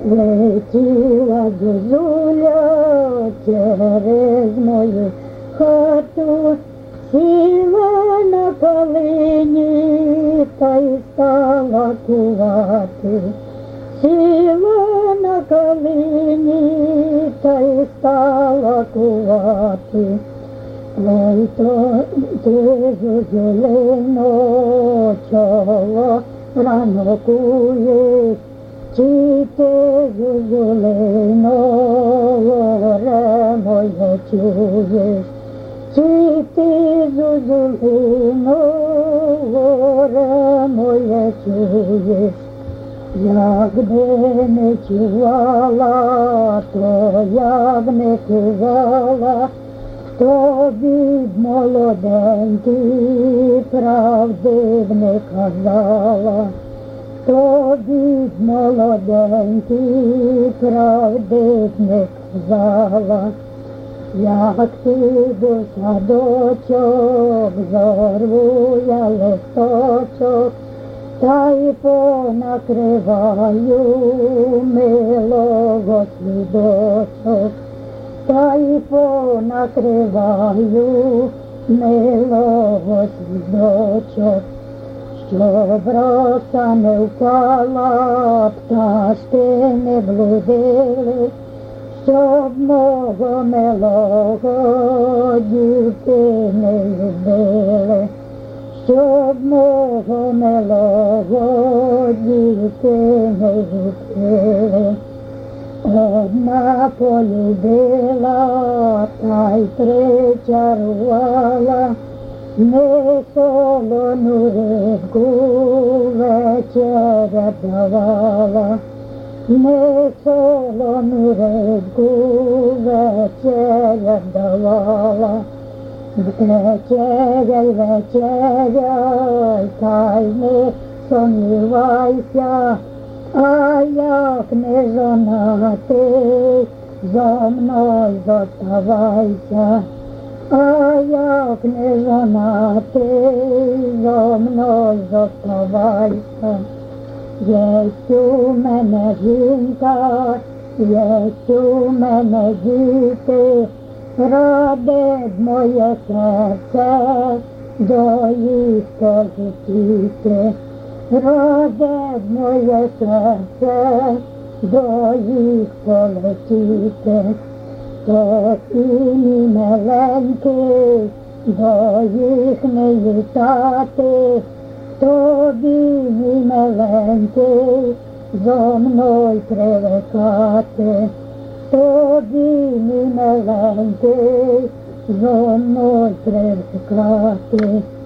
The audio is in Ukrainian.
Летіла зозуля через мою хату, сіла на калині та й стала кувати. Сіла на калині та й стала кувати. Ой, то ти, зозулино, чого рано куєш? Чи ти, зозулино, горе моє чуєш? Чи ти, зозулино, горе моє чуєш? Якби не чувала, то як не кувала, тобі б молоденький правди б не казала. Тобі б молоденький правди б не казала. Як ти до садочок зорву я листочок, та й понакриваю милого слідочок, та й понакриваю милого слідочок. Щоб роса не впала, пташки не блудили, щоб мого милого дівки не любили, щоб мого милого дівки не любили. Одна полюбила, та й причарувала, не солону рибку вечеря давала, не солону рибку вечеря давала. Вечеряй, вечеряй, та й не сумнівайся, а як не жонатий, зо мною зоставайся. А як не жонатий, зо мною зоставайся. Єсть у мене жінка, єсть у мене діти, раде б моє серце до їх полетіти. Раде б моє серце до їх полетіти. То і мій миленький до їх не літати, тобі, мій миленький, зо мною привикати. Тобі, мій миленький, зо мною привикати.